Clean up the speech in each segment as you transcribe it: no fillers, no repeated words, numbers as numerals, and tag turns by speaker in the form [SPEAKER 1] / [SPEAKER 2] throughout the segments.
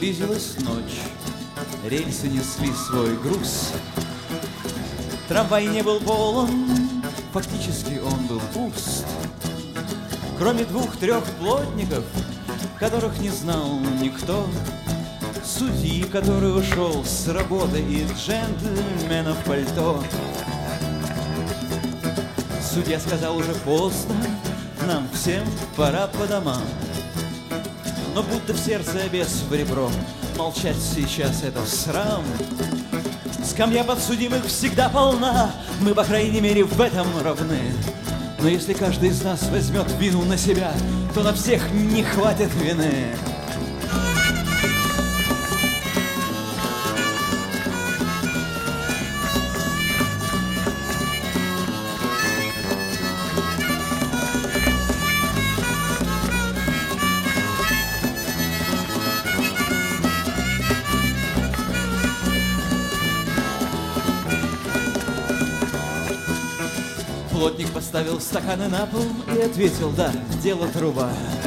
[SPEAKER 1] Близилась ночь, рельсы несли свой груз. Трамвай не был полон, фактически он был пуст. Кроме 2-3 плотников, которых не знал никто, судьи, который ушел с работы, и джентльмена в пальто. Судья сказал: уже поздно, нам всем пора по домам. Но будто в сердце бес в ребро, молчать сейчас это срам. Скамья подсудимых всегда полна, мы, по крайней мере, в этом равны. Но если каждый из нас возьмет вину на себя, то на всех не хватит вины. Плотник поставил стаканы на пол и ответил: да, дело труба.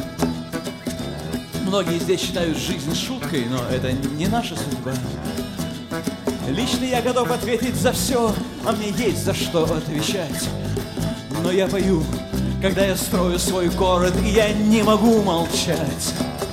[SPEAKER 1] Многие здесь считают жизнь шуткой, но это не наша судьба. Лично я готов ответить за все, а мне есть за что отвечать. Но я пою, когда я строю свой город, и я не могу молчать.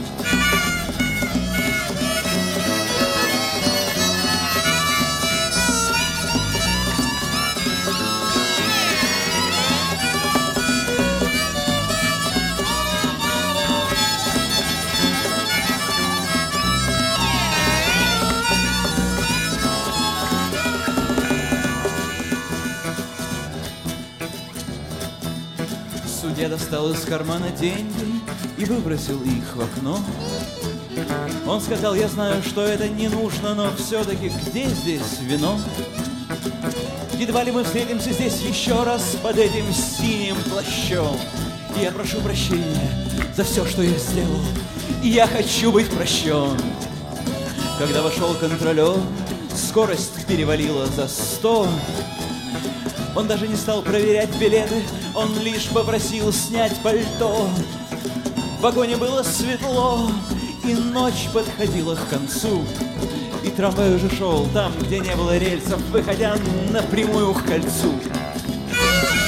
[SPEAKER 1] Судья достал из кармана деньги и выбросил их в окно. Он сказал: я знаю, что это не нужно, но все-таки где здесь вино? Едва ли мы встретимся здесь еще раз под этим синим плащом. И я прошу прощения за все, что я сделал, и я хочу быть прощен. Когда вошел контролер, скорость перевалила за 100. Он даже не стал проверять билеты, он лишь попросил снять пальто. В вагоне было светло, и ночь подходила к концу. И трамвай уже шел там, где не было рельсов, выходя напрямую к кольцу.